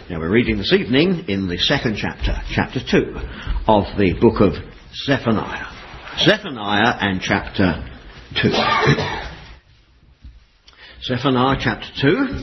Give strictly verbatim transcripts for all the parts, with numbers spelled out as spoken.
Now we're reading this evening in the second chapter, chapter two of the book of Zephaniah. Zephaniah and chapter two. Zephaniah chapter two.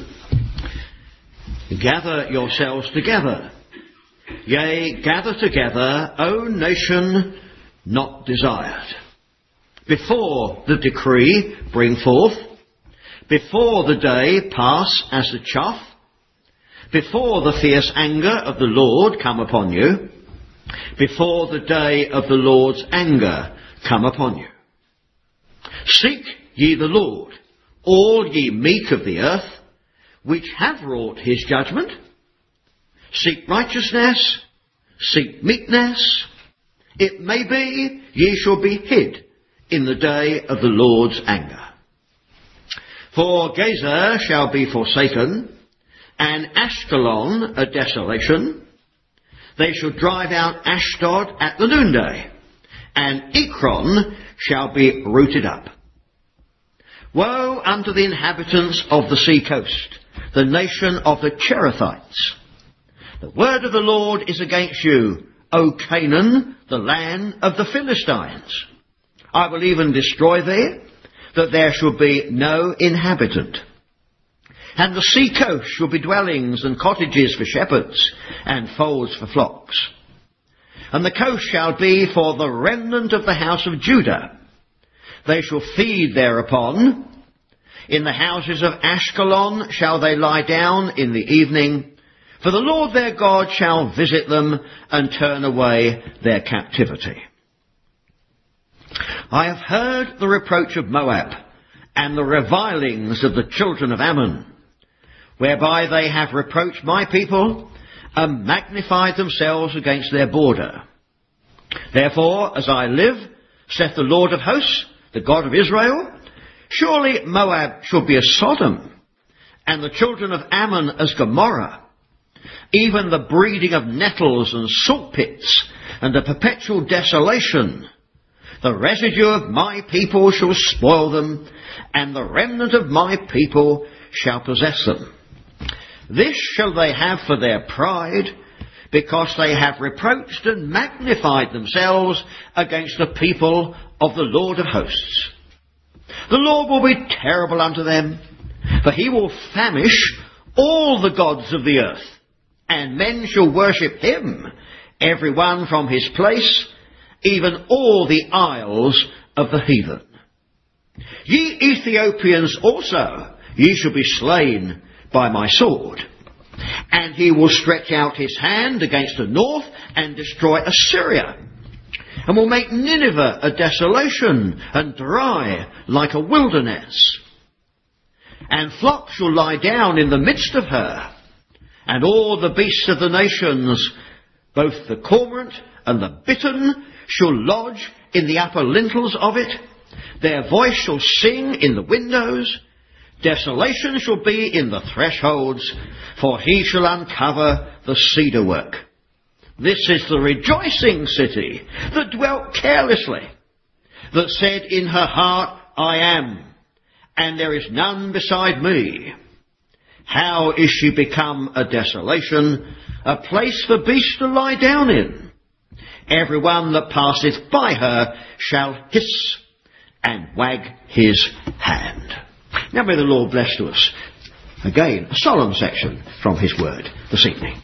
Gather yourselves together. Yea, gather together, O nation not desired. Before the decree bring forth, before the day pass as the chaff, before the fierce anger of the Lord come upon you, before the day of the Lord's anger come upon you. Seek ye the Lord, all ye meek of the earth, which have wrought his judgment. Seek righteousness, seek meekness. It may be ye shall be hid in the day of the Lord's anger. For Gazer shall be forsaken, and Ashkelon a desolation. They shall drive out Ashdod at the noonday, and Ekron shall be rooted up. Woe unto the inhabitants of the sea coast, the nation of the Cherethites. The word of the Lord is against you, O Canaan, the land of the Philistines. I will even destroy thee, that there shall be no inhabitant. And the sea coast shall be dwellings and cottages for shepherds, and folds for flocks. And the coast shall be for the remnant of the house of Judah. They shall feed thereupon. In the houses of Ashkelon shall they lie down in the evening, for the Lord their God shall visit them and turn away their captivity. I have heard the reproach of Moab, and the revilings of the children of Ammon, whereby they have reproached my people, and magnified themselves against their border. Therefore, as I live, saith the Lord of hosts, the God of Israel, surely Moab shall be as Sodom, and the children of Ammon as Gomorrah, even the breeding of nettles and salt pits, and a perpetual desolation. The residue of my people shall spoil them, and the remnant of my people shall possess them. This shall they have for their pride, because they have reproached and magnified themselves against the people of the Lord of hosts. The Lord will be terrible unto them, for he will famish all the gods of the earth, and men shall worship him, every one from his place, even all the isles of the heathen. Ye Ethiopians also, ye shall be slain by my sword. And he will stretch out his hand against the north and destroy Assyria, and will make Nineveh a desolation and dry like a wilderness. And flocks shall lie down in the midst of her, and all the beasts of the nations, both the cormorant and the bittern, shall lodge in the upper lintels of it. Their voice shall sing in the windows. Desolation shall be in the thresholds, for he shall uncover the cedar work. This is the rejoicing city that dwelt carelessly, that said in her heart, I am, and there is none beside me. How is she become a desolation, a place for beasts to lie down in? Every one that passeth by her shall hiss and wag his hand. Now may the Lord bless to us, again, a solemn section from his word this evening.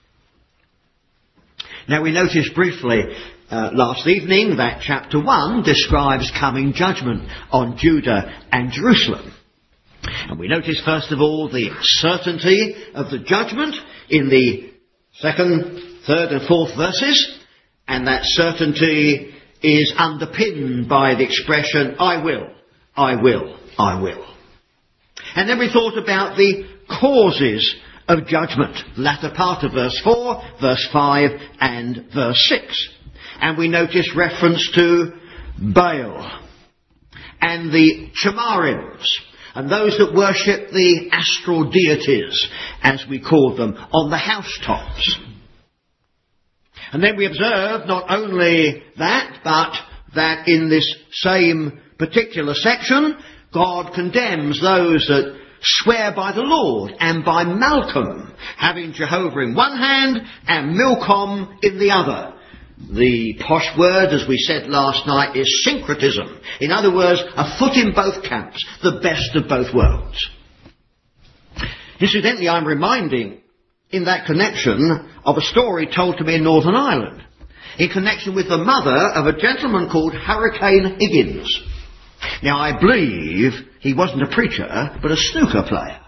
Now we noticed briefly uh, last evening that chapter one describes coming judgment on Judah and Jerusalem. And we noticed first of all the certainty of the judgment in the second, third and fourth verses, and that certainty is underpinned by the expression, I will, I will, I will. And then we thought about the causes of judgment, latter part of verse four, verse five and verse six. And we noticed reference to Baal and the Chamarims, and those that worship the astral deities, as we call them, on the housetops. And then we observed not only that, but that in this same particular section, God condemns those that swear by the Lord and by Malcolm, having Jehovah in one hand and Milcom in the other. The posh word, as we said last night, is syncretism. In other words, a foot in both camps, the best of both worlds. Incidentally, I'm reminding, in that connection, of a story told to me in Northern Ireland, in connection with the mother of a gentleman called Hurricane Higgins. Now, I believe he wasn't a preacher, but a snooker player.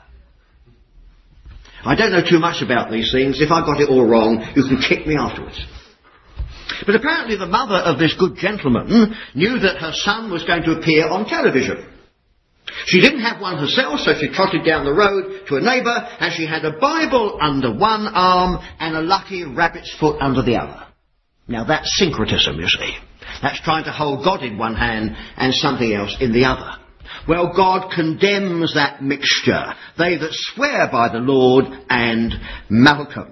I don't know too much about these things. If I got it all wrong, you can kick me afterwards. But apparently the mother of this good gentleman knew that her son was going to appear on television. She didn't have one herself, so she trotted down the road to a neighbour, and she had a Bible under one arm and a lucky rabbit's foot under the other. Now that's syncretism, you see. That's trying to hold God in one hand and something else in the other. Well, God condemns that mixture. They that swear by the Lord and Malcolm.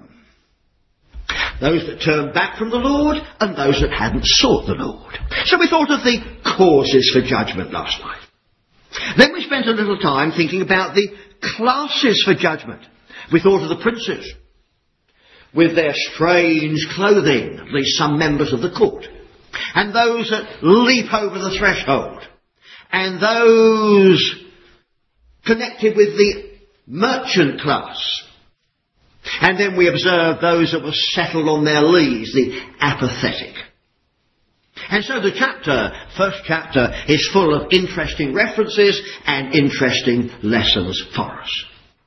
Those that turned back from the Lord and those that hadn't sought the Lord. So we thought of the causes for judgment last night. Then we spent a little time thinking about the classes for judgment. We thought of the princes with their strange clothing, these some members of the court, and those that leap over the threshold, and those connected with the merchant class. And then we observed those that were settled on their lees, the apathetic. And so the chapter, first chapter, is full of interesting references and interesting lessons for us.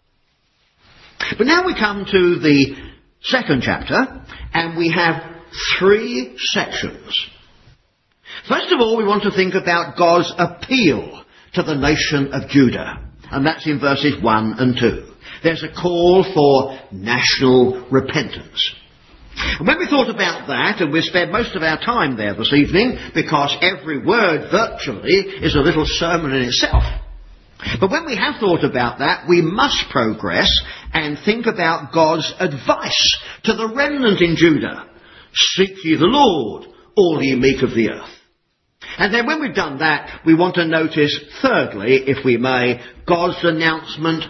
But now we come to the second chapter, and we have three sections. First of all, we want to think about God's appeal to the nation of Judah, and that's in verses one and two. There's a call for national repentance. And when we thought about that, and we've spent most of our time there this evening, because every word virtually is a little sermon in itself. But when we have thought about that, we must progress and think about God's advice to the remnant in Judah. Seek ye the Lord, all ye meek of the earth. And then when we've done that, we want to notice, thirdly, if we may, God's announcement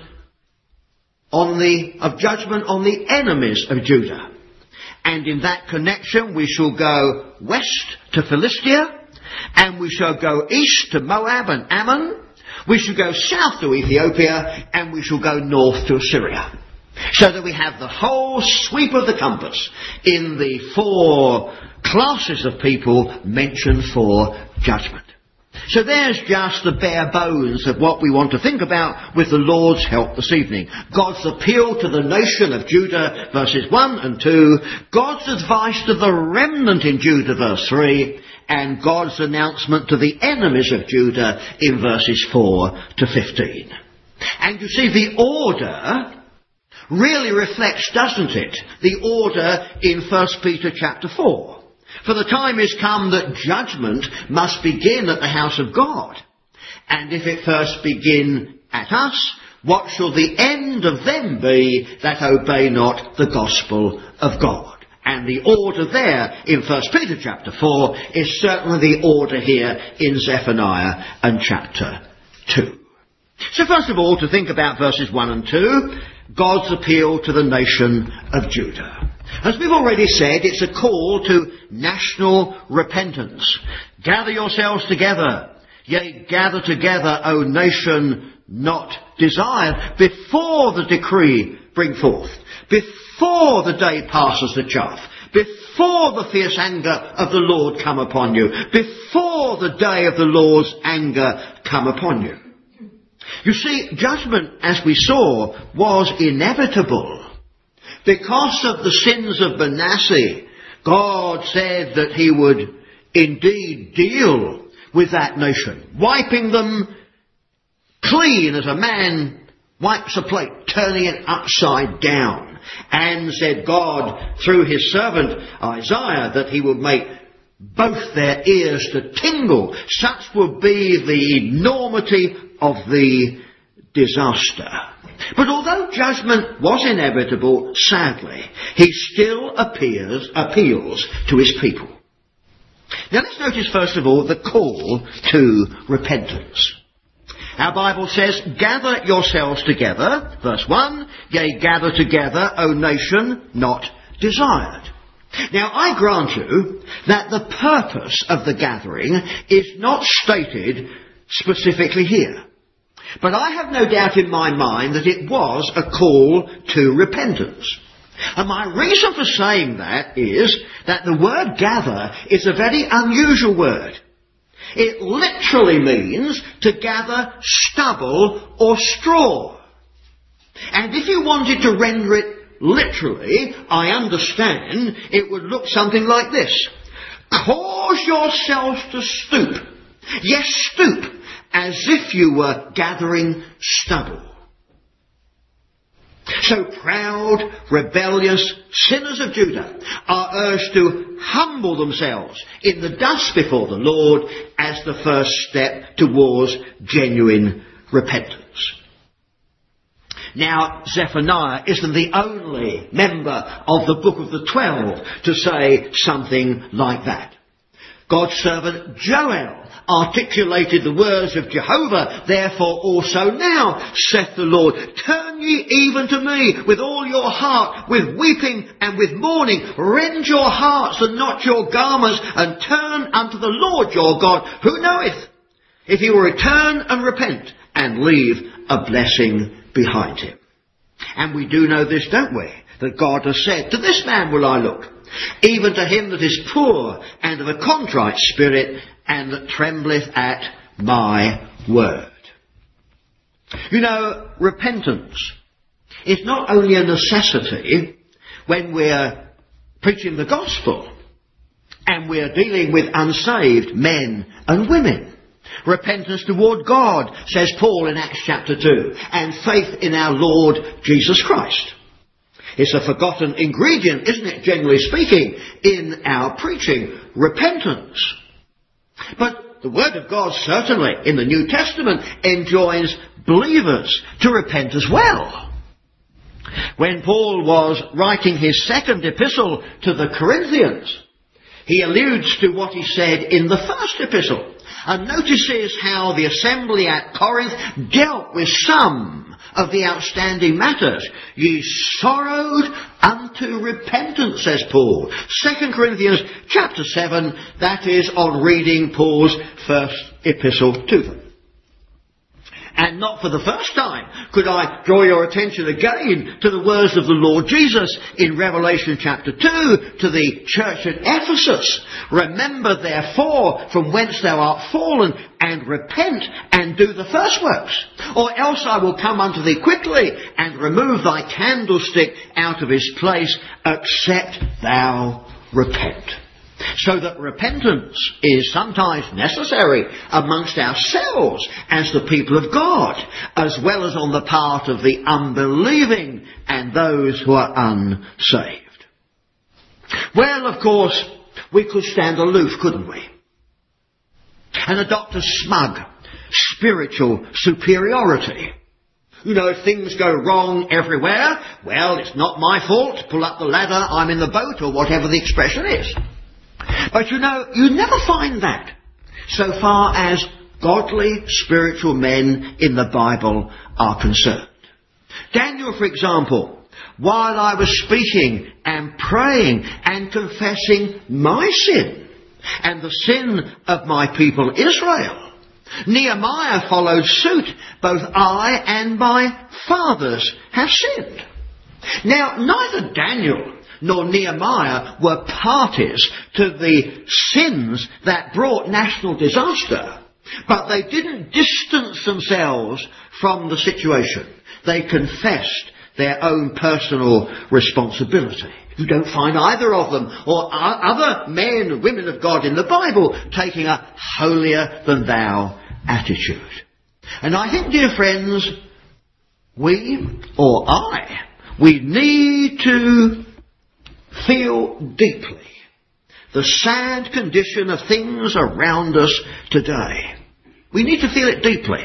on the, of judgment on the enemies of Judah. And in that connection, we shall go west to Philistia, and we shall go east to Moab and Ammon, we shall go south to Ethiopia, and we shall go north to Assyria. So that we have the whole sweep of the compass in the four classes of people mentioned for judgment. So there's just the bare bones of what we want to think about with the Lord's help this evening. God's appeal to the nation of Judah, verses one and two. God's advice to the remnant in Judah, verse three. And God's announcement to the enemies of Judah in verses four to fifteen. And you see, the order really reflects, doesn't it, the order in First Peter chapter four. For the time is come that judgment must begin at the house of God. And if it first begin at us, what shall the end of them be that obey not the gospel of God? And the order there in First Peter chapter four is certainly the order here in Zephaniah and chapter two. So first of all, to think about verses one and two, God's appeal to the nation of Judah. As we've already said, it's a call to national repentance. Gather yourselves together, yea, gather together, O nation not desired, before the decree bring forth, before the day passes the chaff, before the fierce anger of the Lord come upon you, before the day of the Lord's anger come upon you. You see, judgment, as we saw, was inevitable. Because of the sins of Manasseh, God said that he would indeed deal with that nation, wiping them clean as a man wipes a plate, turning it upside down. And said God, through his servant Isaiah, that he would make both their ears to tingle. Such would be the enormity of the disaster. But although judgment was inevitable, sadly, he still appears, appeals to his people. Now let's notice first of all the call to repentance. Our Bible says, gather yourselves together, verse one, yea, gather together, O nation not desired. Now, I grant you that the purpose of the gathering is not stated specifically here. But I have no doubt in my mind that it was a call to repentance. And my reason for saying that is that the word gather is a very unusual word. It literally means to gather stubble or straw. And if you wanted to render it literally, I understand it would look something like this. Cause yourselves to stoop. Yes, stoop, as if you were gathering stubble. So proud, rebellious sinners of Judah are urged to humble themselves in the dust before the Lord as the first step towards genuine repentance. Now, Zephaniah isn't the only member of the book of the Twelve to say something like that. God's servant Joel articulated the words of Jehovah, therefore also now, saith the Lord, turn ye even to me with all your heart, with weeping and with mourning, rend your hearts and not your garments, and turn unto the Lord your God, who knoweth, if he will return and repent, and leave a blessing behind him. And we do know this, don't we? That God has said, to this man will I look, even to him that is poor and of a contrite spirit, and that trembleth at my word. You know, repentance is not only a necessity when we're preaching the gospel and we're dealing with unsaved men and women. Repentance toward God, says Paul in Acts chapter two, and faith in our Lord Jesus Christ. It's a forgotten ingredient, isn't it, generally speaking, in our preaching, repentance. But the Word of God certainly in the New Testament enjoins believers to repent as well. When Paul was writing his second epistle to the Corinthians, he alludes to what he said in the first epistle, and notices how the assembly at Corinth dealt with some of the outstanding matters. Ye sorrowed unto repentance, says Paul. Second Corinthians chapter seven, that is on reading Paul's first epistle to them. And not for the first time could I draw your attention again to the words of the Lord Jesus in Revelation chapter two to the church at Ephesus. Remember therefore from whence thou art fallen, and repent and do the first works. Or else I will come unto thee quickly and remove thy candlestick out of his place, except thou repent. So that repentance is sometimes necessary amongst ourselves as the people of God, as well as on the part of the unbelieving and those who are unsaved. Well, of course, we could stand aloof, couldn't we? And adopt a smug spiritual superiority. You know, if things go wrong everywhere, well, it's not my fault. Pull up the ladder, I'm in the boat, or whatever the expression is. But you know, you never find that so far as godly spiritual men in the Bible are concerned. Daniel, for example, while I was speaking and praying and confessing my sin and the sin of my people Israel, Nehemiah followed suit. Both I and my fathers have sinned. Now, neither Daniel nor Nehemiah were parties to the sins that brought national disaster, but they didn't distance themselves from the situation. They confessed their own personal responsibility. You don't find either of them or other men and women of God in the Bible taking a holier-than-thou attitude. And I think, dear friends, we, or I, we need to feel deeply the sad condition of things around us today. We need to feel it deeply.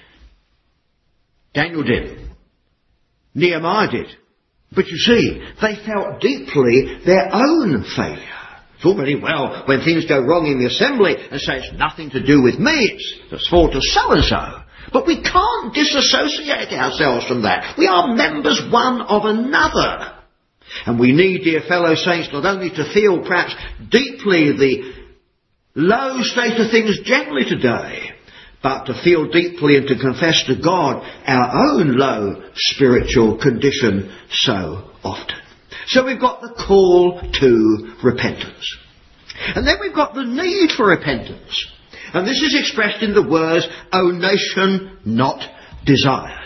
Daniel did. Nehemiah did. But you see, they felt deeply their own failure. It's all very well when things go wrong in the assembly and say it's nothing to do with me, it's the fault of so-and-so. But we can't disassociate ourselves from that. We are members one of another. And we need, dear fellow saints, not only to feel perhaps deeply the low state of things generally today, but to feel deeply and to confess to God our own low spiritual condition so often. So we've got the call to repentance. And then we've got the need for repentance. And this is expressed in the words, O nation not desired.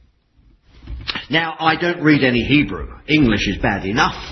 Now, I don't read any Hebrew. English is bad enough.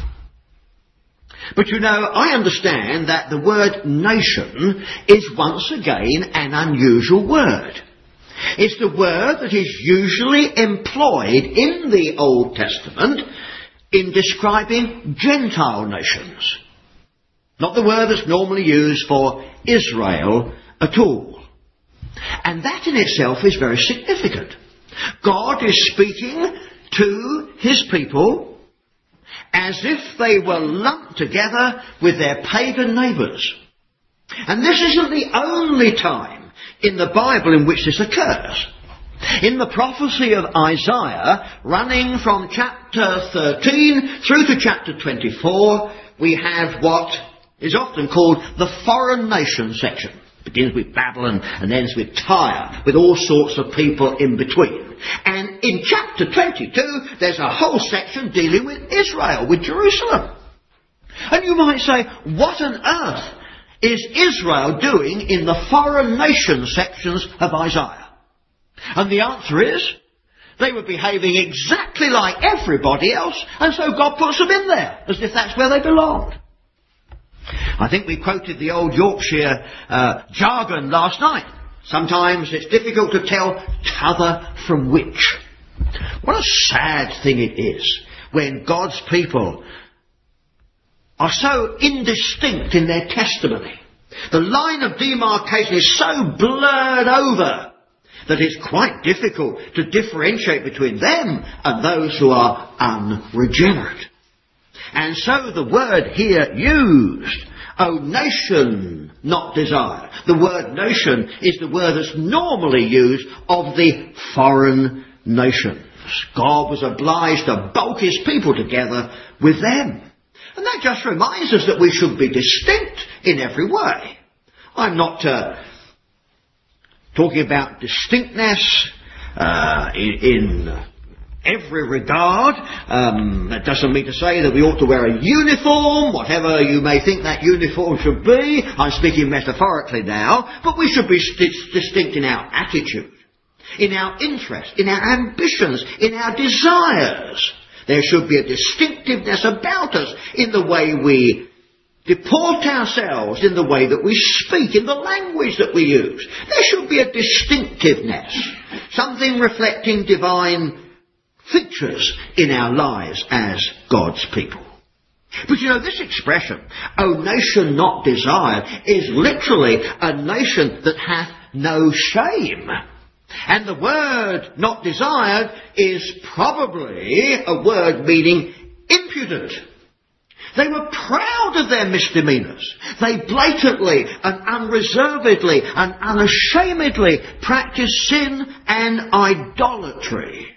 But you know, I understand that the word nation is once again an unusual word. It's the word that is usually employed in the Old Testament in describing Gentile nations. Not the word that's normally used for Israel at all. And that in itself is very significant. God is speaking to his people as if they were lumped together with their pagan neighbours. And this isn't the only time in the Bible in which this occurs. In the prophecy of Isaiah, running from chapter thirteen through to chapter twenty-four, we have what is often called the foreign nation section. It begins with Babylon and ends with Tyre, with all sorts of people in between. And in chapter twenty-two, there's a whole section dealing with Israel, with Jerusalem. And you might say, what on earth is Israel doing in the foreign nation sections of Isaiah? And the answer is, they were behaving exactly like everybody else, and so God puts them in there, as if that's where they belonged. I think we quoted the old Yorkshire uh, jargon last night. Sometimes it's difficult to tell t'other from which. What a sad thing it is when God's people are so indistinct in their testimony. The line of demarcation is so blurred over that it's quite difficult to differentiate between them and those who are unregenerate. And so the word here used, O nation not desired. The word nation is the word that's normally used of the foreign nations. God was obliged to bulk his people together with them. And that just reminds us that we should be distinct in every way. I'm not uh, talking about distinctness uh, in... in every regard. Um, that doesn't mean to say that we ought to wear a uniform, whatever you may think that uniform should be. I'm speaking metaphorically now, but we should be st- distinct in our attitude, in our interest, in our ambitions, in our desires. There should be a distinctiveness about us in the way we deport ourselves, in the way that we speak, in the language that we use. There should be a distinctiveness, something reflecting divine features in our lives as God's people. But you know, this expression, O nation not desired, is literally a nation that hath no shame. And the word not desired is probably a word meaning impudent. They were proud of their misdemeanours. They blatantly and unreservedly and unashamedly practiced sin and idolatry.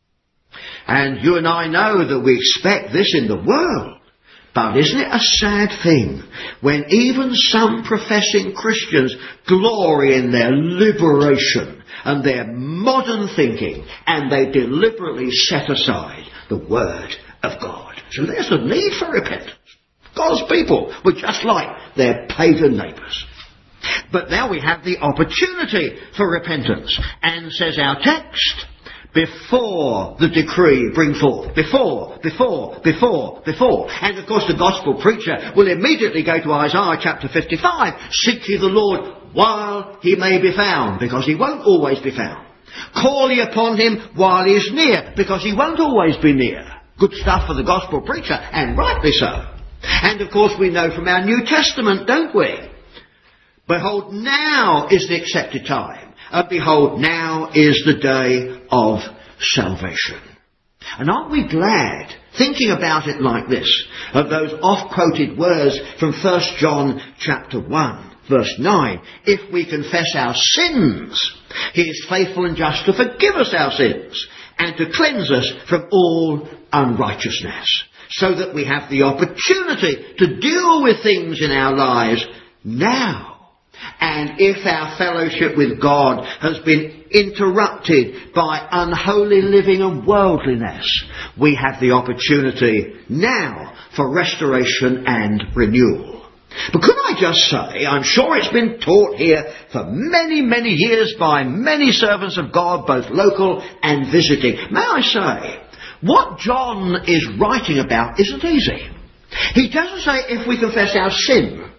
And you and I know that we expect this in the world. But isn't it a sad thing when even some professing Christians glory in their liberation and their modern thinking, and they deliberately set aside the Word of God? So there's a need for repentance. God's people were just like their pagan neighbours. But now we have the opportunity for repentance. And says our text, before the decree bring forth. Before, before, before, before. And of course the gospel preacher will immediately go to Isaiah chapter fifty-five. Seek ye the Lord while he may be found, because he won't always be found. Call ye upon him while he is near, because he won't always be near. Good stuff for the gospel preacher, and rightly so. And of course we know from our New Testament, don't we? Behold, now is the accepted time. And behold, now is the day of salvation. And aren't we glad, thinking about it like this, of those oft-quoted words from First John chapter one? Verse nine, if we confess our sins, he is faithful and just to forgive us our sins and to cleanse us from all unrighteousness, so that we have the opportunity to deal with things in our lives now. And if our fellowship with God has been interrupted by unholy living and worldliness, we have the opportunity now for restoration and renewal. But could I just say, I'm sure it's been taught here for many, many years by many servants of God, both local and visiting. May I say, what John is writing about isn't easy. He doesn't say if we confess our sin.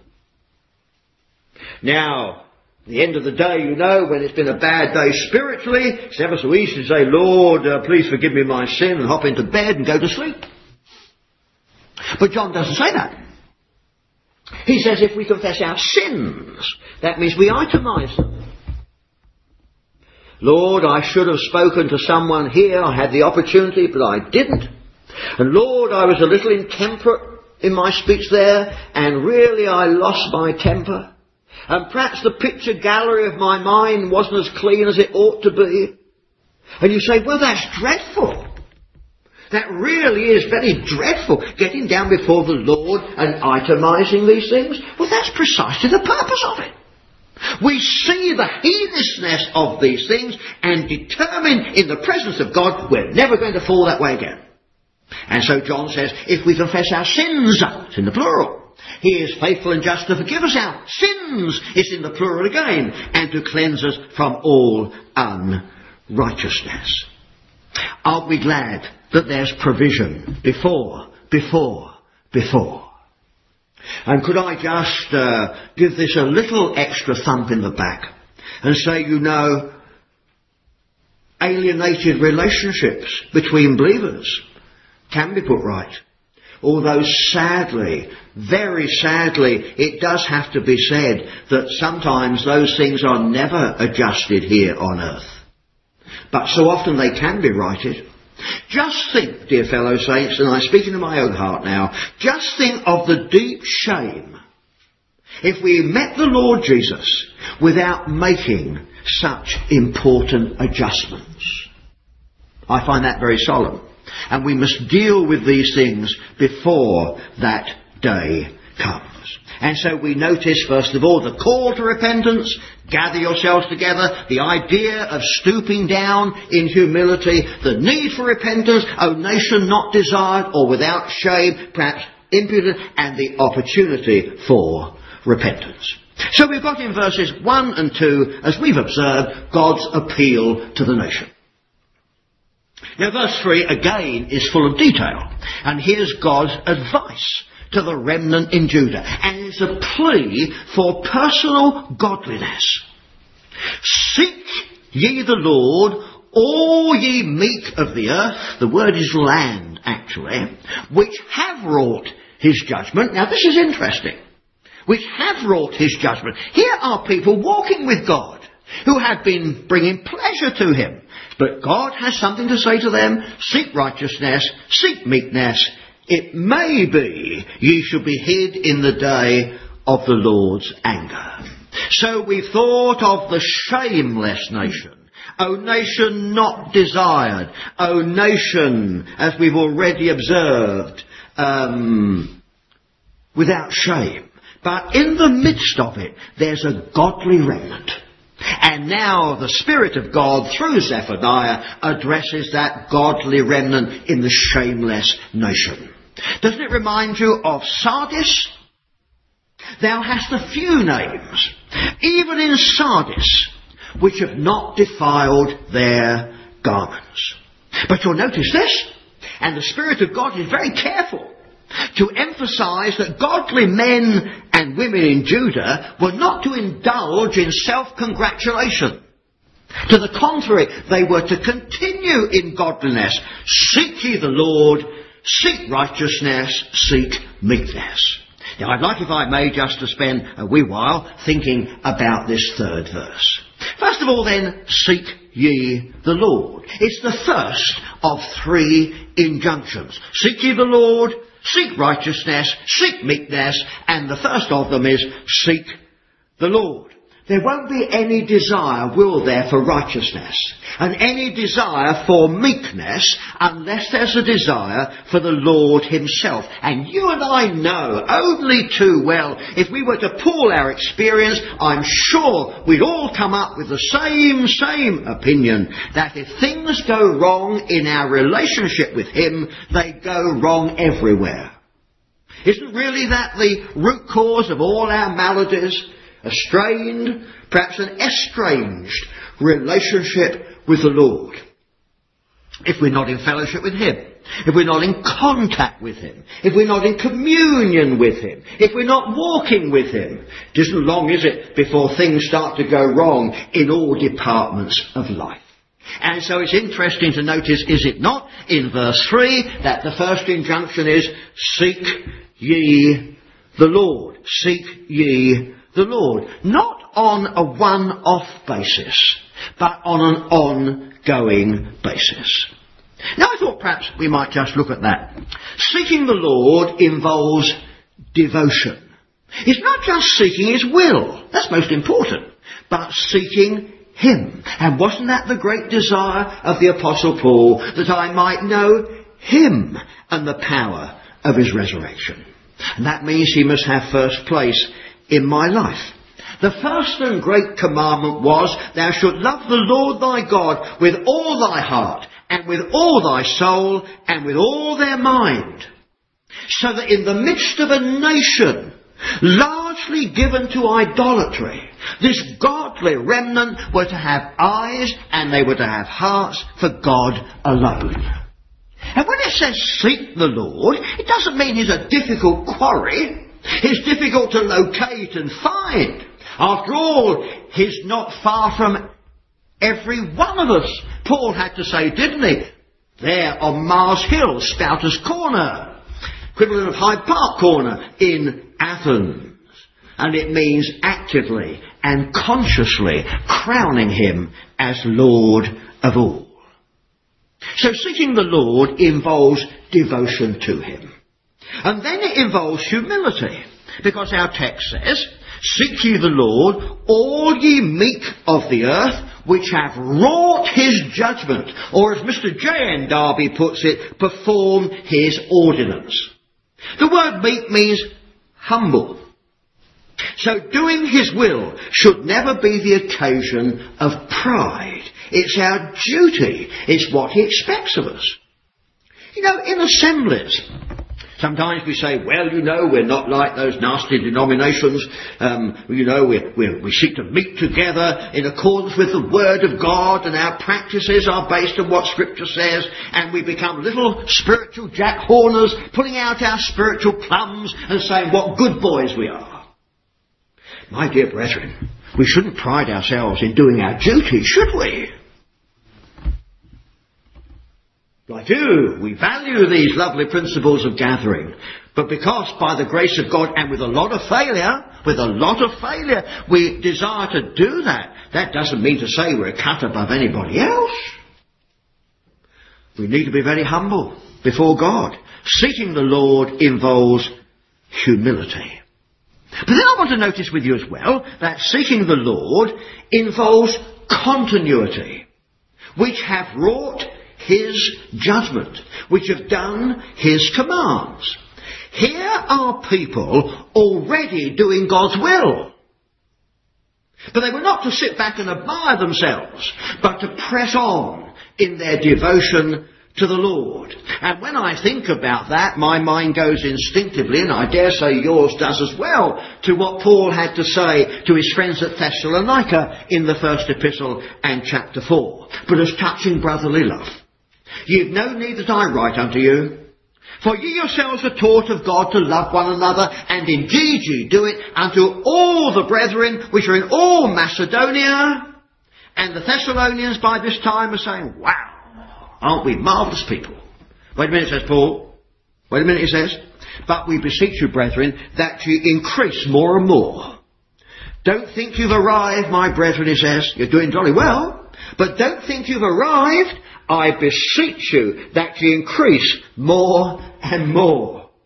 Now, at the end of the day, you know, when it's been a bad day spiritually, it's ever so easy to say, Lord, uh, please forgive me my sin, and hop into bed and go to sleep. But John doesn't say that. He says if we confess our sins, that means we itemise them. Lord, I should have spoken to someone here. I had the opportunity, but I didn't. And Lord, I was a little intemperate in my speech there, and really I lost my temper. And perhaps the picture gallery of my mind wasn't as clean as it ought to be. And you say, well, that's dreadful. That really is very dreadful, getting down before the Lord and itemising these things. Well, that's precisely the purpose of it. We see the heinousness of these things and determine in the presence of God we're never going to fall that way again. And so John says, if we confess our sins, it's in the plural. He is faithful and just to forgive us our sins, it's in the plural again, and to cleanse us from all unrighteousness. Aren't we glad that there's provision before, before, before? And could I just uh, give this a little extra thump in the back and say, you know, alienated relationships between believers can be put right. Although sadly, very sadly, it does have to be said that sometimes those things are never adjusted here on earth. But so often they can be righted. Just think, dear fellow saints, and I speak into my own heart now, just think of the deep shame if we met the Lord Jesus without making such important adjustments. I find that very solemn. And we must deal with these things before that day comes. And so we notice, first of all, the call to repentance, gather yourselves together, the idea of stooping down in humility, the need for repentance, O nation not desired or without shame, perhaps impudent, and the opportunity for repentance. So we've got in verses one and two, as we've observed, God's appeal to the nation. Now verse three again is full of detail, and here's God's advice to the remnant in Judah, and it's a plea for personal godliness. Seek ye the Lord, all ye meek of the earth, the word is land actually, which have wrought his judgment. Now this is interesting. Which have wrought his judgment. Here are people walking with God, who have been bringing pleasure to him. But God has something to say to them. Seek righteousness, seek meekness. It may be ye shall be hid in the day of the Lord's anger. So we've thought of the shameless nation. O nation not desired. O nation, as we've already observed, um, without shame. But in the midst of it, there's a godly remnant. And now the Spirit of God, through Zephaniah, addresses that godly remnant in the shameless nation. Doesn't it remind you of Sardis? Thou hast a few names, even in Sardis, which have not defiled their garments. But you'll notice this, and the Spirit of God is very careful to emphasize that godly men and women in Judah were not to indulge in self-congratulation. To the contrary, they were to continue in godliness. Seek ye the Lord, seek righteousness, seek meekness. Now I'd like, if I may, just to spend a wee while thinking about this third verse. First of all then, seek ye the Lord. It's the first of three injunctions. Seek ye the Lord, seek righteousness, seek meekness, and the first of them is seek the Lord, there won't be any desire, will there, for righteousness, and any desire for meekness, unless there's a desire for the Lord himself. And you and I know only too well, if we were to pool our experience, I'm sure we'd all come up with the same, same opinion, that if things go wrong in our relationship with him, they go wrong everywhere. Isn't really that the root cause of all our maladies? A strained, perhaps an estranged relationship with the Lord. If we're not in fellowship with him, if we're not in contact with him, if we're not in communion with him, if we're not walking with him, it isn't long, is it, before things start to go wrong in all departments of life. And so it's interesting to notice, is it not, in verse three, that the first injunction is, seek ye the Lord. Seek ye the Lord. Not on a one-off basis, but on an ongoing basis. Now I thought perhaps we might just look at that. Seeking the Lord involves devotion. It's not just seeking his will, that's most important, but seeking him. And wasn't that the great desire of the Apostle Paul, that I might know him and the power of his resurrection? And that means he must have first place in my life. The first and great commandment was, thou shalt love the Lord thy God with all thy heart, and with all thy soul, and with all their mind. So that in the midst of a nation largely given to idolatry, this godly remnant were to have eyes and they were to have hearts for God alone. And when it says seek the Lord, it doesn't mean he's a difficult quarry. He's difficult to locate and find. After all, he's not far from every one of us. Paul had to say, didn't he? There on Mars Hill, Spouters Corner, equivalent of Hyde Park Corner in Athens. And it means actively and consciously crowning him as Lord of all. So seeking the Lord involves devotion to him. And then it involves humility, because our text says, seek ye the Lord, all ye meek of the earth, which have wrought his judgment, or as Mister J N Darby puts it, perform his ordinance. The word meek means humble. So doing his will should never be the occasion of pride. It's our duty. It's what he expects of us. You know, in assemblies, sometimes we say, well, you know, we're not like those nasty denominations. Um, you know, we, we, we seek to meet together in accordance with the Word of God, and our practices are based on what Scripture says, and we become little spiritual Jack Horners, pulling out our spiritual plums and saying what good boys we are. My dear brethren, we shouldn't pride ourselves in doing our duty, should we? I do. We value these lovely principles of gathering. But because by the grace of God and with a lot of failure, with a lot of failure, we desire to do that, that doesn't mean to say we're cut above anybody else. We need to be very humble before God. Seeking the Lord involves humility. But then I want to notice with you as well that seeking the Lord involves continuity, which have wrought his judgment, which have done his commands. Here are people already doing God's will. But they were not to sit back and admire themselves, but to press on in their devotion to the Lord. And when I think about that, my mind goes instinctively, and I dare say yours does as well, to what Paul had to say to his friends at Thessalonica in the first epistle and chapter four. But as touching brotherly love, ye have no need that I write unto you, for ye yourselves are taught of God to love one another, and indeed ye do it unto all the brethren which are in all Macedonia. And the Thessalonians by this time are saying, wow, aren't we marvellous people? Wait a minute, says Paul. Wait a minute, he says. But we beseech you, brethren, that ye increase more and more. Don't think you've arrived, my brethren, he says. You're doing jolly well. But don't think you've arrived. I beseech you that ye increase more and more.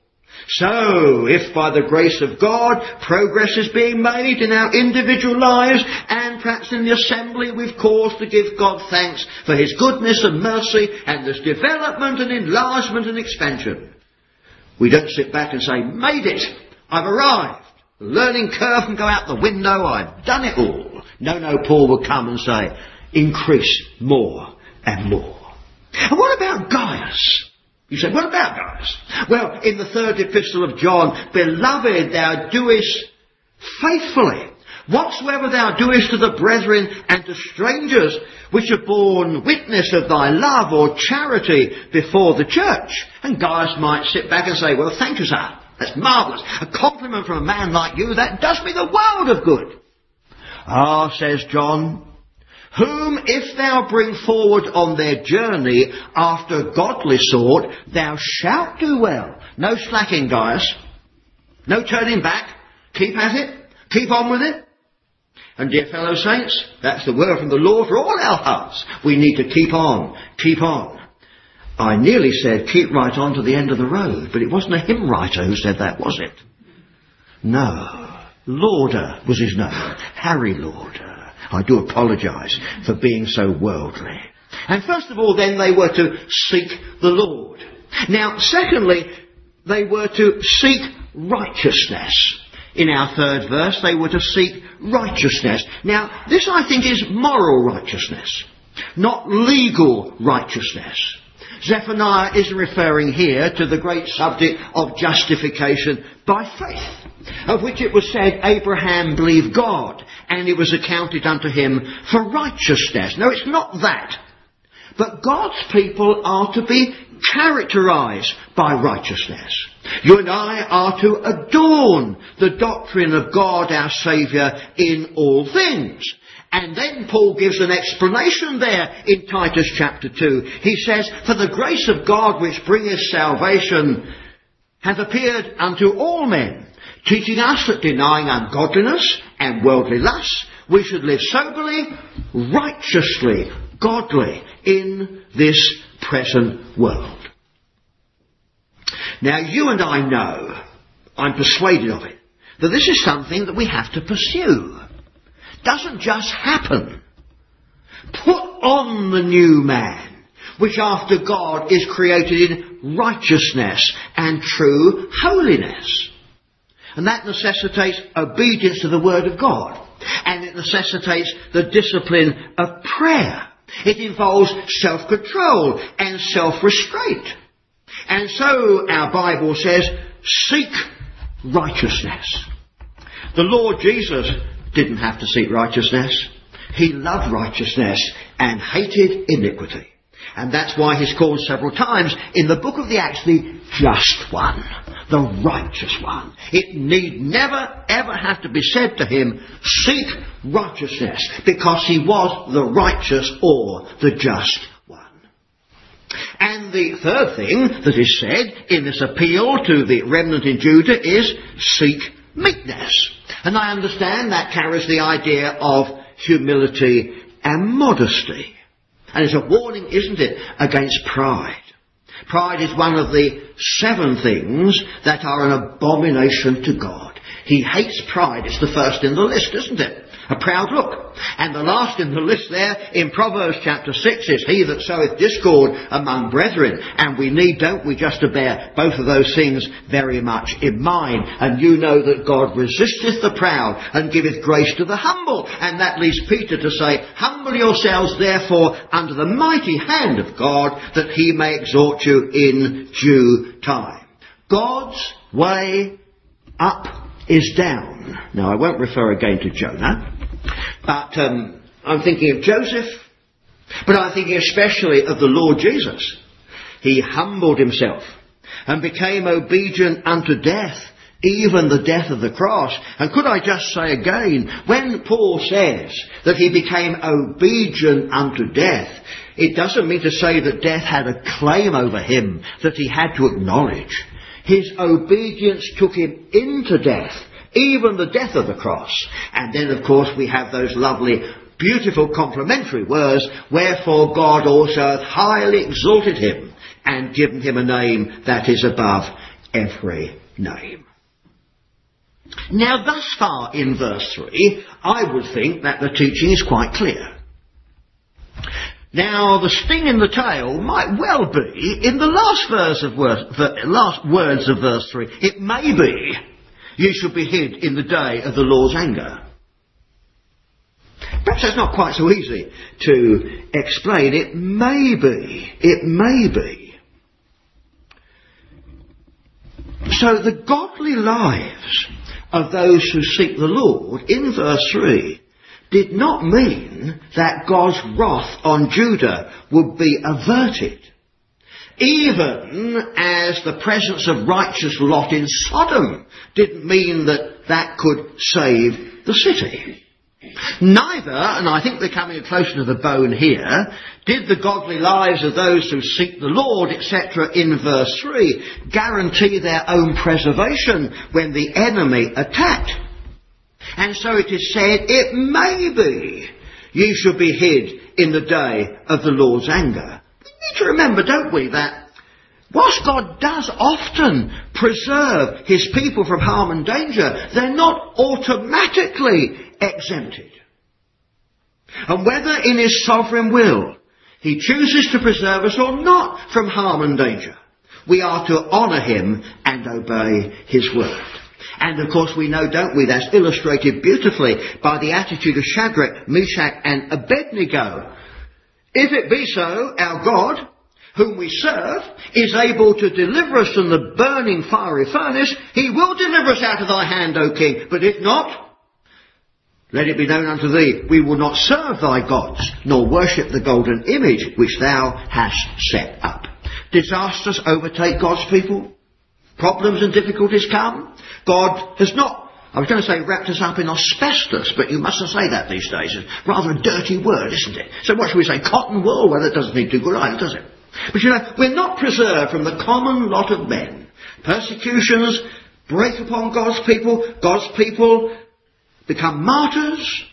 So, if by the grace of God progress is being made in our individual lives and perhaps in the assembly, we've cause to give God thanks for his goodness and mercy and this development and enlargement and expansion. We don't sit back and say, made it, I've arrived. The learning curve can go out the window, I've done it all. No, no, Paul would come and say, increase more and more. And what about Gaius? You say, what about Gaius? Well, in the third epistle of John, beloved, thou doest faithfully whatsoever thou doest to the brethren and to strangers, which have borne witness of thy love or charity before the church. And Gaius might sit back and say, well, thank you, sir. That's marvellous. A compliment from a man like you, that does me the world of good. Ah, says John, whom if thou bring forward on their journey after godly sort, thou shalt do well. No slacking, Gaius. No turning back. Keep at it. Keep on with it. And dear fellow saints, that's the word from the Lord for all our hearts. We need to keep on. Keep on. I nearly said keep right on to the end of the road, but it wasn't a hymn writer who said that, was it? No. Lauder was his name. Harry Lauder. I do apologise for being so worldly. And first of all, then, they were to seek the Lord. Now, secondly, they were to seek righteousness. In our third verse, they were to seek righteousness. Now, this, I think, is moral righteousness, not legal righteousness. Zephaniah is referring here to the great subject of justification by faith, of which it was said, Abraham believed God, and it was accounted unto him for righteousness. No, it's not that. But God's people are to be characterised by righteousness. You and I are to adorn the doctrine of God our Saviour in all things. And then Paul gives an explanation there in Titus chapter two. He says, for the grace of God which bringeth salvation hath appeared unto all men, teaching us that denying ungodliness and worldly lusts, we should live soberly, righteously, godly in this present world. Now you and I know, I'm persuaded of it, that this is something that we have to pursue. Doesn't just happen. Put on the new man, which after God is created in righteousness and true holiness. And that necessitates obedience to the word of God. And it necessitates the discipline of prayer. It involves self-control and self-restraint. And so our Bible says, seek righteousness. The Lord Jesus didn't have to seek righteousness. He loved righteousness and hated iniquity. And that's why he's called several times in the book of the Acts the just one, the righteous one. It need never ever have to be said to him, seek righteousness, because he was the righteous or the just one. And the third thing that is said in this appeal to the remnant in Judah is seek meekness. And I understand that carries the idea of humility and modesty. And it's a warning, isn't it, against pride. Pride is one of the seven things that are an abomination to God. He hates pride. It's the first in the list, isn't it? A proud look. And the last in the list there in Proverbs chapter six is he that soweth discord among brethren. And we need, don't we, just to bear both of those things very much in mind. And you know that God resisteth the proud and giveth grace to the humble. And that leads Peter to say, humble yourselves therefore under the mighty hand of God, that he may exhort you in due time. God's way up is down. Now, I won't refer again to Jonah, but um, I'm thinking of Joseph, but I'm thinking especially of the Lord Jesus. He humbled himself and became obedient unto death, even the death of the cross. And could I just say again, when Paul says that he became obedient unto death, it doesn't mean to say that death had a claim over him that he had to acknowledge. His obedience took him into death, even the death of the cross. And then, of course, we have those lovely, beautiful complementary words, wherefore God also hath highly exalted him and given him a name that is above every name. Now, thus far in verse three, I would think that the teaching is quite clear. Now, the sting in the tail might well be in the last verse of verse, the last words of verse three. It may be, you shall be hid in the day of the Lord's anger. Perhaps that's not quite so easy to explain. It may be. It may be. So the godly lives of those who seek the Lord in verse three did not mean that God's wrath on Judah would be averted, even as the presence of righteous Lot in Sodom didn't mean that that could save the city. Neither, and I think we're coming closer to the bone here, did the godly lives of those who seek the Lord, et cetera, in verse three, guarantee their own preservation when the enemy attacked. And so it is said, it may be ye shall be hid in the day of the Lord's anger. We need to remember, don't we, that whilst God does often preserve his people from harm and danger, they're not automatically exempted. And whether in his sovereign will he chooses to preserve us or not from harm and danger, we are to honour him and obey his word. And of course we know, don't we, that's illustrated beautifully by the attitude of Shadrach, Meshach and Abednego. If it be so, our God, whom we serve, is able to deliver us from the burning fiery furnace, he will deliver us out of thy hand, O king. But if not, let it be known unto thee, we will not serve thy gods, nor worship the golden image which thou hast set up. Disasters overtake God's people. Problems and difficulties come. God has not, I was going to say wrapped us up in asbestos, but you mustn't say that these days. It's rather a dirty word, isn't it? So what should we say? Cotton wool? Well, that doesn't need to go right, does it? But you know, we're not preserved from the common lot of men. Persecutions break upon God's people. God's people become martyrs,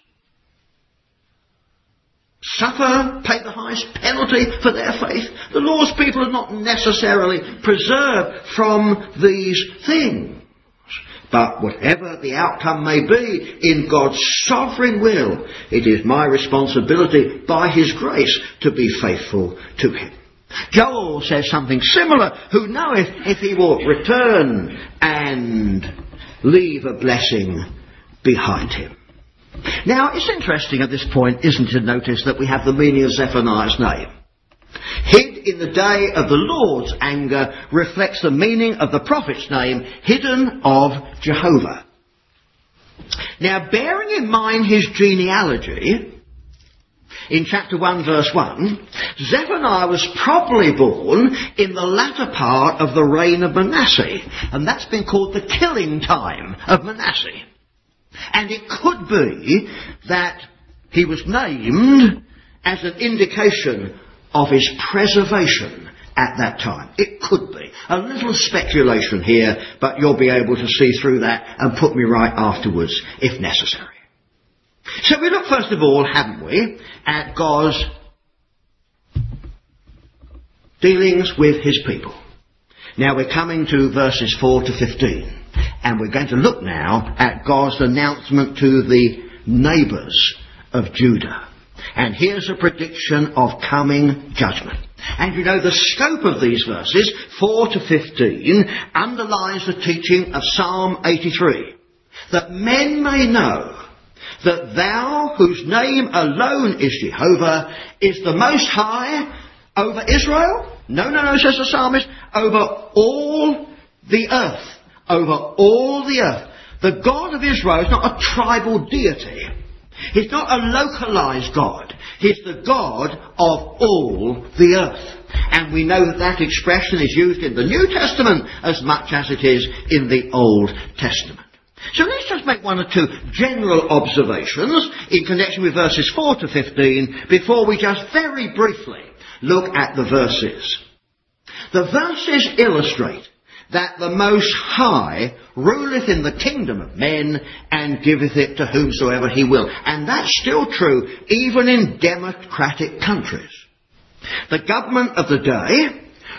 suffer, pay the highest penalty for their faith. The Lord's people are not necessarily preserved from these things. But whatever the outcome may be, in God's sovereign will, it is my responsibility by his grace to be faithful to him. Joel says something similar. Who knoweth if he will return and leave a blessing behind him? Now, it's interesting at this point, isn't it, to notice that we have the meaning of Zephaniah's name. Hid in the day of the Lord's anger reflects the meaning of the prophet's name, hidden of Jehovah. Now, bearing in mind his genealogy, in chapter one verse one, Zephaniah was probably born in the latter part of the reign of Manasseh, and that's been called the killing time of Manasseh. And it could be that he was named as an indication of his preservation at that time. It could be. A little speculation here, but you'll be able to see through that and put me right afterwards if necessary. So we look first of all, haven't we, at God's dealings with his people. Now we're coming to verses four to fifteen. And we're going to look now at God's announcement to the neighbours of Judah. And here's a prediction of coming judgment. And you know, the scope of these verses, four to fifteen, underlines the teaching of Psalm eighty-three. That men may know that thou, whose name alone is Jehovah, is the most high over Israel. No, no, no, says the psalmist, over all the earth. Over all the earth. The God of Israel is not a tribal deity. He's not a localized God. He's the God of all the earth. And we know that that expression is used in the New Testament as much as it is in the Old Testament. So let's just make one or two general observations in connection with verses four to fifteen before we just very briefly look at the verses. The verses illustrate that the Most High ruleth in the kingdom of men and giveth it to whomsoever he will. And that's still true even in democratic countries. The government of the day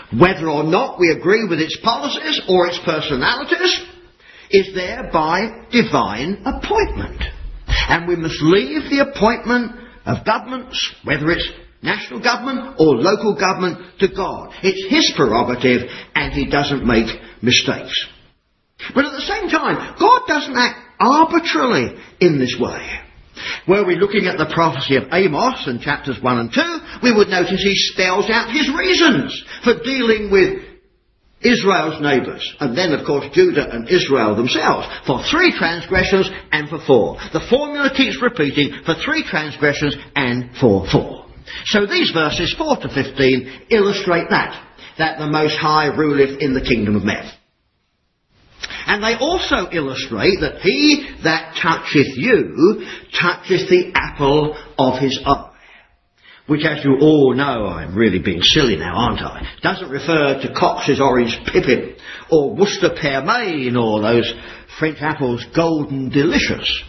whether or not we agree with its policies or its personalities, is there by divine appointment. And we must leave the appointment of governments, whether it's national government or local government, to God. It's His prerogative, and He doesn't make mistakes. But at the same time, God doesn't act arbitrarily in this way. Were we looking at the prophecy of Amos in chapters one and two, we would notice he spells out his reasons for dealing with Israel's neighbours, and then of course Judah and Israel themselves, for three transgressions and for four. The formula keeps repeating, for three transgressions and for four. So these verses four to fifteen illustrate that, that the Most High ruleth in the kingdom of men. And they also illustrate that he that toucheth you toucheth the apple of his eye. Which, as you all know, I'm really being silly now, aren't I? Doesn't refer to Cox's Orange Pippin, or Worcester Pearmain, or those French apples Golden Delicious.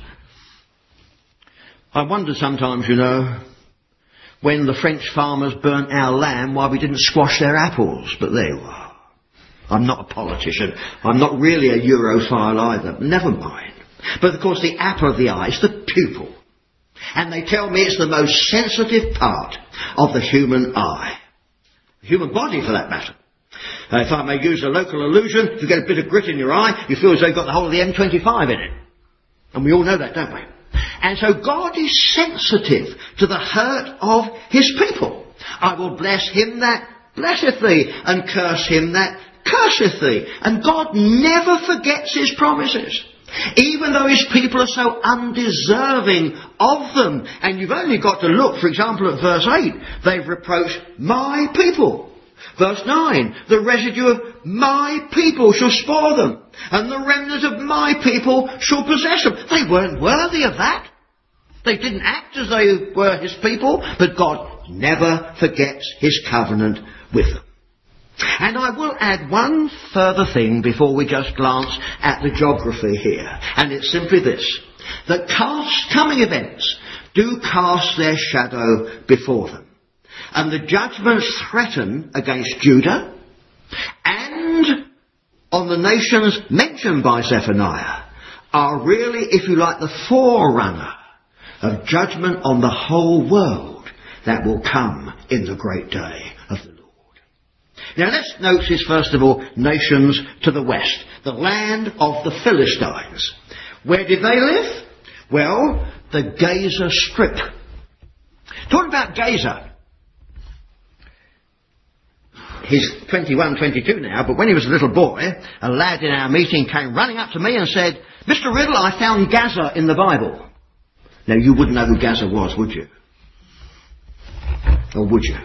I wonder sometimes, you know, when the French farmers burnt our lamb, why we didn't squash their apples. But there you are. I'm not a politician. I'm not really a Europhile either. Never mind. But of course the apple of the eye is the pupil. And they tell me it's the most sensitive part of the human eye. The human body, for that matter. Uh, if I may use a local allusion, if you get a bit of grit in your eye, you feel as though you've got the whole of the M twenty-five in it. And we all know that, don't we? And so God is sensitive to the hurt of His people. I will bless him that blesseth thee, and curse him that curseth thee. And God never forgets His promises. Even though His people are so undeserving of them. And you've only got to look, for example, at verse eight. They've reproached my people. Verse nine. The residue of my people shall spoil them, and the remnant of my people shall possess them. They weren't worthy of that. They didn't act as they were His people, but God never forgets His covenant with them. And I will add one further thing before we just glance at the geography here. And it's simply this. That cast, coming events do cast their shadow before them. And the judgments threaten against Judah and on the nations mentioned by Zephaniah are really, if you like, the forerunner of judgment on the whole world that will come in the great day of the Lord. Now let's notice first of all nations to the west, the land of the Philistines. Where did they live? Well, the Gaza Strip. Talking about Gaza. He's twenty-one, twenty-two now, but when he was a little boy, a lad in our meeting came running up to me and said, Mister Riddle, I found Gaza in the Bible. Now you wouldn't know who Gaza was, would you? Or would you?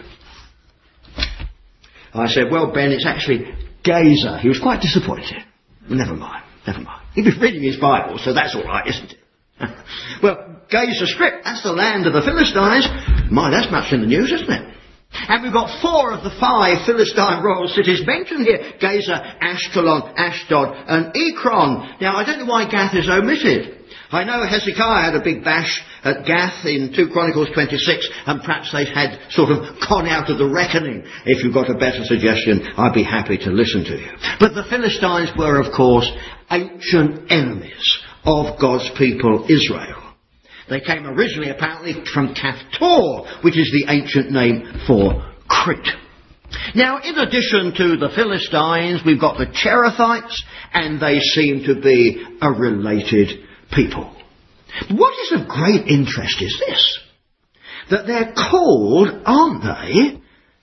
I said, well, Ben, it's actually Gaza. He was quite disappointed. Never mind, never mind. He was reading his Bible, so that's all right, isn't it? Well, Gaza Strip, that's the land of the Philistines. My, that's much in the news, isn't it? And we've got four of the five Philistine royal cities mentioned here. Gaza, Ashkelon, Ashdod and Ekron. Now, I don't know why Gath is omitted. I know Hezekiah had a big bash at Gath in two Chronicles twenty-six, and perhaps they had sort of gone out of the reckoning. If you've got a better suggestion, I'd be happy to listen to you. But the Philistines were, of course, ancient enemies of God's people Israel. They came originally, apparently, from Caphtor, which is the ancient name for Crete. Now, in addition to the Philistines, we've got the Cherethites, and they seem to be a related people. But what is of great interest is this, that they're called, aren't they,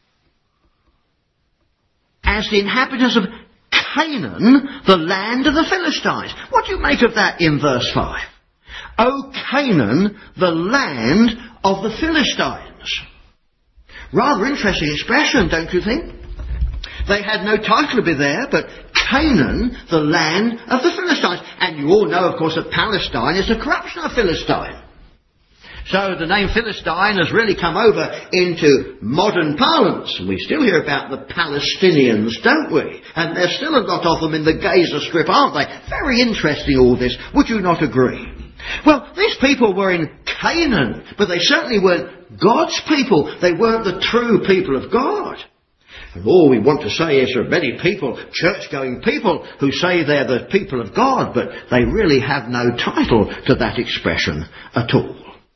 as the inhabitants of Canaan, the land of the Philistines. What do you make of that in verse five? O Canaan, the land of the Philistines. Rather interesting expression, don't you think? They had no title to be there, but Canaan, the land of the Philistines. And you all know, of course, that Palestine is a corruption of Philistine. So the name Philistine has really come over into modern parlance. And we still hear about the Palestinians, don't we? And there's still a lot of them in the Gaza Strip, aren't they? Very interesting, all this. Would you not agree? Well, these people were in Canaan, but they certainly weren't God's people. They weren't the true people of God. And all we want to say is there are many people, church-going people, who say they're the people of God, but they really have no title to that expression at all.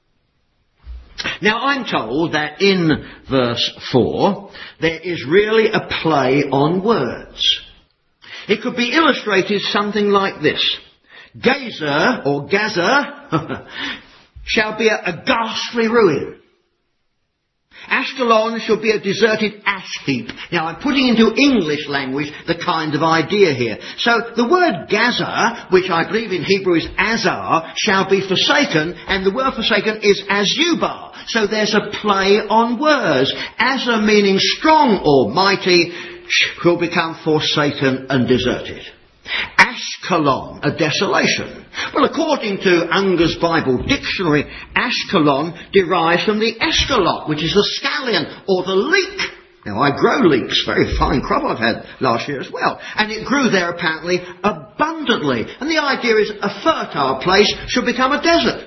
Now I'm told that in verse four there is really a play on words. It could be illustrated something like this. Gaza, or Gaza, shall be a, a ghastly ruin. Ashkelon shall be a deserted ash heap. Now I'm putting into English language the kind of idea here. So the word Gaza, which I believe in Hebrew is Azar, shall be forsaken, and the word forsaken is Azubah. So there's a play on words. Azar meaning strong or mighty will become forsaken and deserted. Ashkelon, a desolation. Well, according to Unger's Bible Dictionary, Ashkelon derives from the escalot, which is the scallion or the leek. Now, I grow leeks, very fine crop I've had last year as well. And it grew there apparently abundantly. And the idea is a fertile place should become a desert.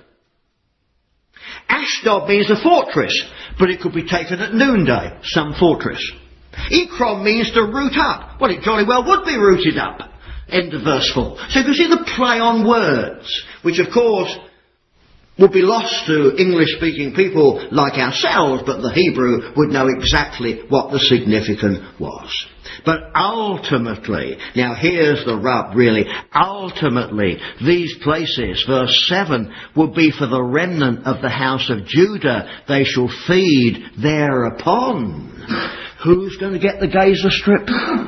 Ashdod means a fortress, but it could be taken at noonday, some fortress. Ekron means to root up. Well, it jolly well would be rooted up. End of verse four. So you can see the play on words, which of course would be lost to English-speaking people like ourselves, but the Hebrew would know exactly what the significance was. But ultimately, now here's the rub really, ultimately these places, verse seven, will be for the remnant of the house of Judah. They shall feed thereupon. Who's going to get the Gaza Strip?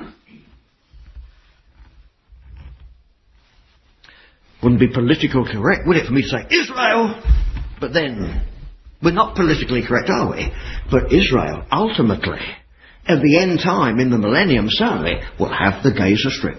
Wouldn't be politically correct, would it, for me to say Israel? But then, we're not politically correct, are we? But Israel, ultimately, at the end time, in the millennium certainly, will have the Gaza Strip.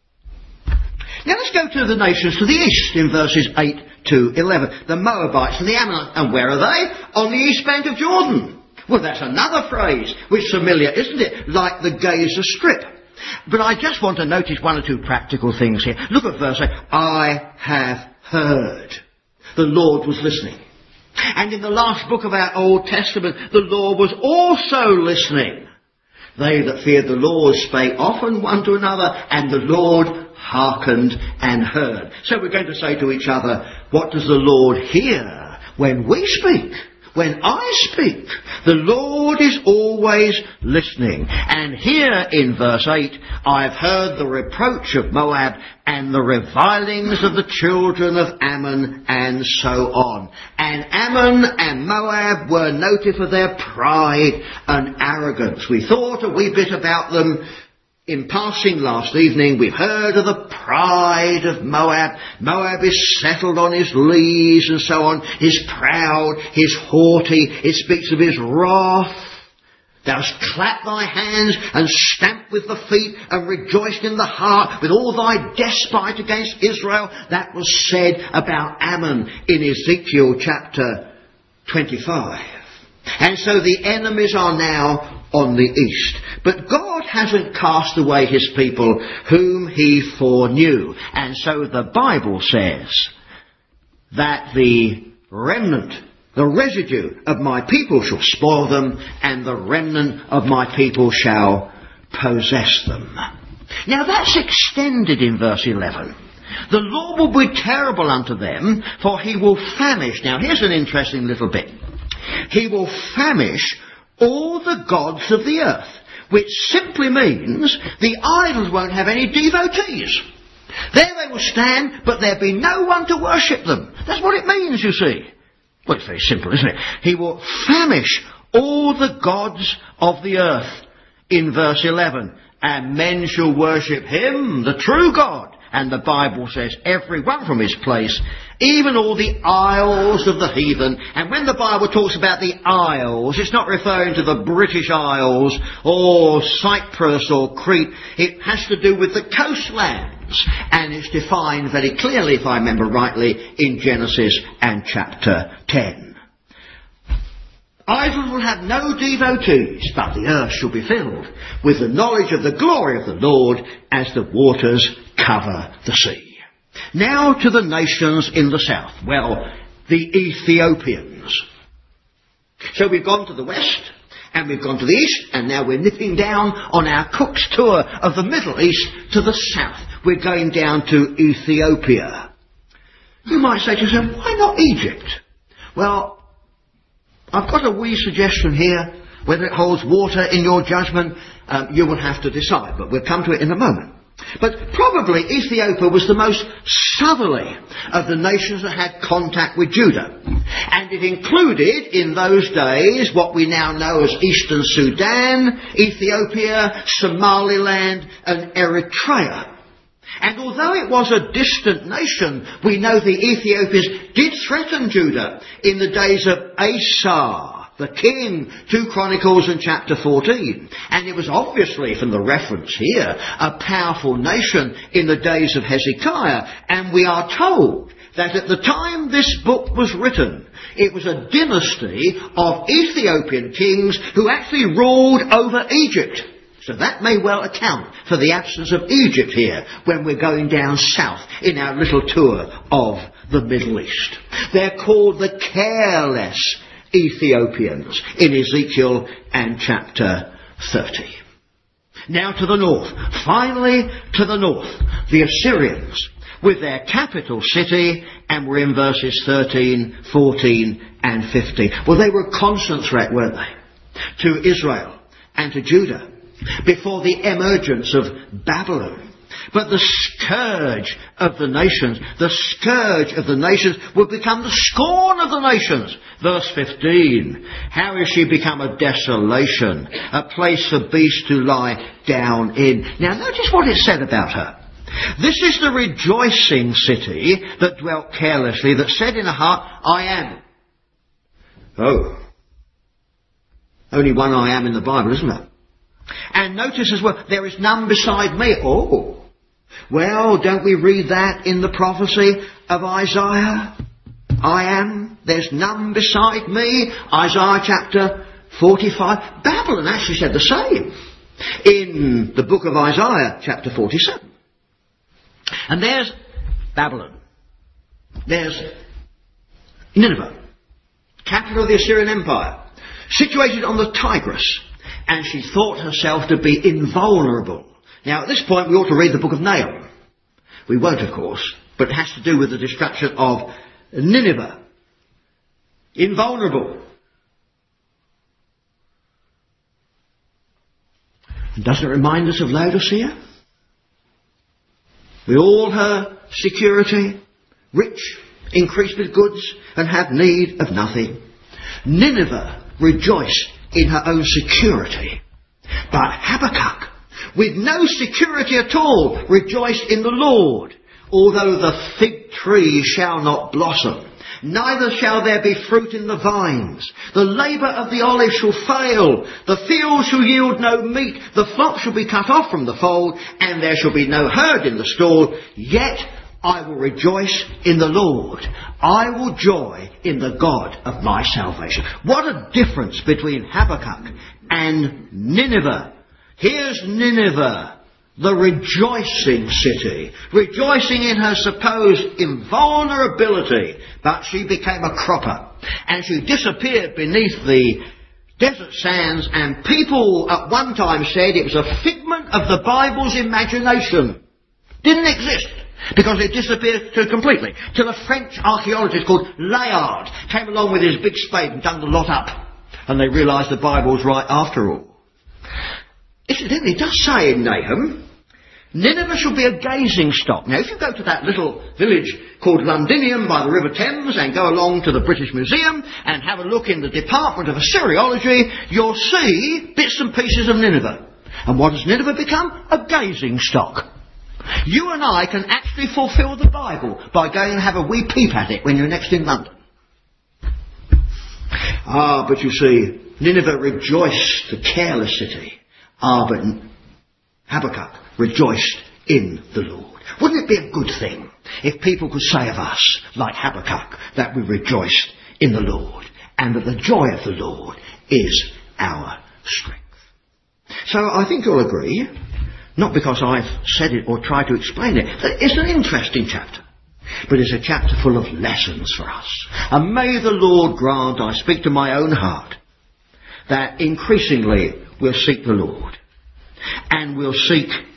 Now let's go to the nations to the east in verses eight to eleven. The Moabites and the Ammonites. And where are they? On the east bank of Jordan. Well, that's another phrase which is familiar, isn't it? Like the Gaza Strip. But I just want to notice one or two practical things here. Look at verse eight. I have heard. The Lord was listening. And in the last book of our Old Testament, the Lord was also listening. They that feared the Lord spake often one to another, and the Lord hearkened and heard. So we're going to say to each other, what does the Lord hear when we speak? When I speak, the Lord is always listening. And here in verse eight, I've heard the reproach of Moab and the revilings of the children of Ammon, and so on. And Ammon and Moab were noted for their pride and arrogance. We thought a wee bit about them in passing last evening. We've heard of the pride of Moab. Moab is settled on his lees and so on. He's proud, he's haughty. It speaks of his wrath. Thou hast clapped thy hands and stamped with the feet and rejoiced in the heart with all thy despite against Israel. That was said about Ammon in Ezekiel chapter twenty-five. And so the enemies are now on the east. But God hasn't cast away his people whom he foreknew. And so the Bible says that the remnant, the residue of my people shall spoil them, and the remnant of my people shall possess them. Now that's extended in verse eleven. The Lord will be terrible unto them, for he will famish. Now here's an interesting little bit. He will famish all the gods of the earth, which simply means the idols won't have any devotees. There they will stand, but there'll be no one to worship them. That's what it means, you see. Well, it's very simple, isn't it? He will famish all the gods of the earth in verse eleven, and men shall worship him, the true God. And the Bible says, every one from his place, even all the isles of the heathen. And when the Bible talks about the isles, it's not referring to the British Isles or Cyprus or Crete. It has to do with the coastlands. And it's defined very clearly, if I remember rightly, in Genesis and chapter ten. Idols will have no devotees, but the earth shall be filled with the knowledge of the glory of the Lord as the waters cover the sea. Now to the nations in the south. Well, the Ethiopians. So we've gone to the west, And we've gone to the east, and now we're nipping down on our Cook's tour of the Middle East to the south. We're going down to Ethiopia. You might say to yourself, why not Egypt? Well, I've got a wee suggestion here. Whether it holds water in your judgment, um, you will have to decide, but we'll come to it in a moment. But probably Ethiopia was the most southerly of the nations that had contact with Judah. And it included, in those days, what we now know as Eastern Sudan, Ethiopia, Somaliland and Eritrea. And although it was a distant nation, we know the Ethiopians did threaten Judah in the days of Asa, the king, two Chronicles and chapter fourteen. And it was obviously, from the reference here, a powerful nation in the days of Hezekiah. And we are told that at the time this book was written, it was a dynasty of Ethiopian kings who actually ruled over Egypt. So that may well account for the absence of Egypt here when we're going down south in our little tour of the Middle East. They're called the careless Ethiopians in Ezekiel and chapter thirty. Now to the north. Finally to the north. The Assyrians with their capital city, and we're in verses thirteen, fourteen and fifteen. Well, they were a constant threat, weren't they, to Israel and to Judah before the emergence of Babylon. But the scourge of the nations, the scourge of the nations would become the scorn of the nations. Verse fifteen, how is she become a desolation, a place for beasts to lie down in? Now notice what it said about her. This is the rejoicing city that dwelt carelessly, that said in her heart, I am. Oh, only one I am in the Bible, isn't there? And notice as well, there is none beside me. Oh, well, don't we read that in the prophecy of Isaiah? I am, there's none beside me. Isaiah chapter forty-five. Babylon actually said the same in the book of Isaiah chapter forty-seven. And there's Babylon. There's Nineveh, capital of the Assyrian Empire, situated on the Tigris. And she thought herself to be invulnerable. Now, at this point, we ought to read the book of Nahum. We won't, of course, but it has to do with the destruction of Nineveh. Invulnerable. And doesn't it remind us of Laodicea? With all her security, rich, increased with goods, and have need of nothing. Nineveh rejoiced in her own security. But Habakkuk, with no security at all, rejoiced in the Lord. Although the fig tree shall not blossom, neither shall there be fruit in the vines. The labour of the olive shall fail. The field shall yield no meat. The flock shall be cut off from the fold, and there shall be no herd in the stall. Yet I will rejoice in the Lord. I will joy in the God of my salvation. What a difference between Habakkuk and Nineveh. Here's Nineveh, the rejoicing city, rejoicing in her supposed invulnerability, but she became a cropper, and she disappeared beneath the desert sands, and people at one time said it was a figment of the Bible's imagination. Didn't exist, because it disappeared too completely, till a French archaeologist called Layard came along with his big spade and dug the lot up, and they realised the Bible was right after all. Incidentally, it does say in Nahum, Nineveh shall be a gazing stock. Now, if you go to that little village called Londinium by the River Thames and go along to the British Museum and have a look in the Department of Assyriology, you'll see bits and pieces of Nineveh. And what has Nineveh become? A gazing stock. You and I can actually fulfil the Bible by going and have a wee peep at it when you're next in London. Ah, but you see, Nineveh rejoiced, the careless city. Ah, but Habakkuk rejoiced in the Lord. Wouldn't it be a good thing if people could say of us, like Habakkuk, that we rejoiced in the Lord, and that the joy of the Lord is our strength? So I think you'll agree, not because I've said it or tried to explain it, that it's an interesting chapter, but it's a chapter full of lessons for us. And may the Lord grant I speak to my own heart, that increasingly we'll seek the Lord. And we'll seek